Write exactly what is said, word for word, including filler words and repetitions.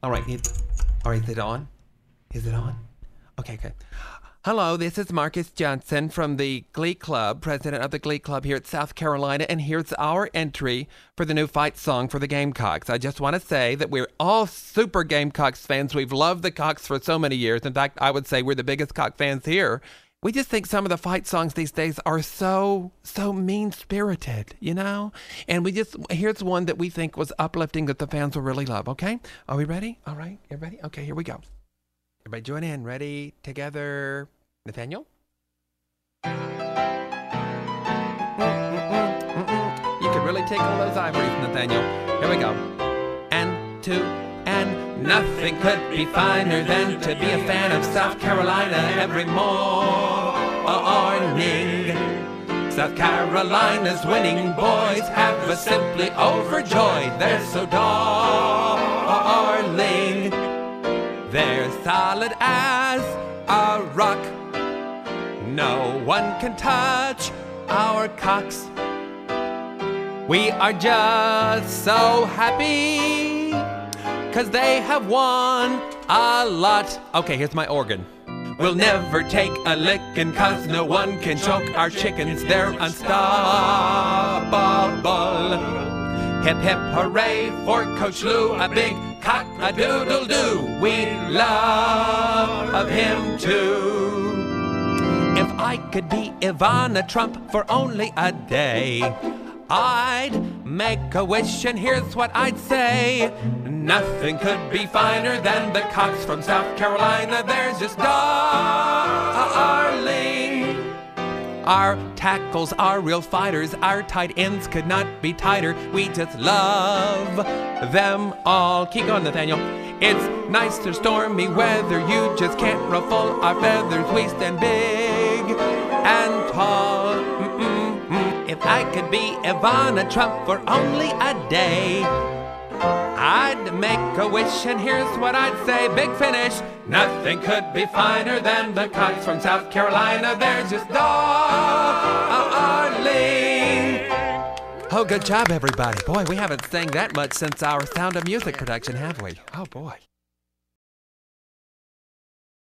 All right, it's, all right, is it on? Is it on? Okay, okay. Hello, this is Marcus Johnson from the Glee Club, president of the Glee Club here at South Carolina, and here's our entry for the new fight song for the Gamecocks. I just want to say that we're all super Gamecocks fans. We've loved the Cocks for so many years. In fact, I would say we're the biggest Cock fans here. We just think some of the fight songs these days are so, so mean-spirited, you know? And we just, here's one that we think was uplifting that the fans will really love, okay? Are we ready? All right, you ready? Okay, here we go. Everybody join in. Ready? Together. Nathaniel? Mm, mm, mm, mm. You could really take all those ivories, Nathaniel. Here we go. And two, and nothing could be finer than to be a fan of South Carolina every morning. South Carolina's winning boys have us simply overjoyed. They're so darling. They're solid as a rock. No one can touch our Cocks. We are just so happy 'cause they have won a lot. Okay, here's my organ. We'll never take a lickin' 'cause no one can choke our chickens. They're unstoppable. Hip hip hooray for Coach Lou, a big cock-a-doodle-doo. We love him too. If I could be Ivana Trump for only a day, I'd make a wish and here's what I'd say. Nothing could be finer than the Cocks from South Carolina. They're just darling. Our tackles are real fighters. Our tight ends could not be tighter. We just love them all. Keep going, Nathaniel. It's nice to stormy weather. You just can't ruffle our feathers. We stand big and tall. Mm-mm-mm. If I could be Ivana Trump for only a day, I'd make a wish and here's what I'd say. Big finish. Nothing could be finer than the Cocks from South Carolina. They're just darling. Oh, good job, everybody. Boy, we haven't sang that much since our Sound of Music production, have we? Oh, boy.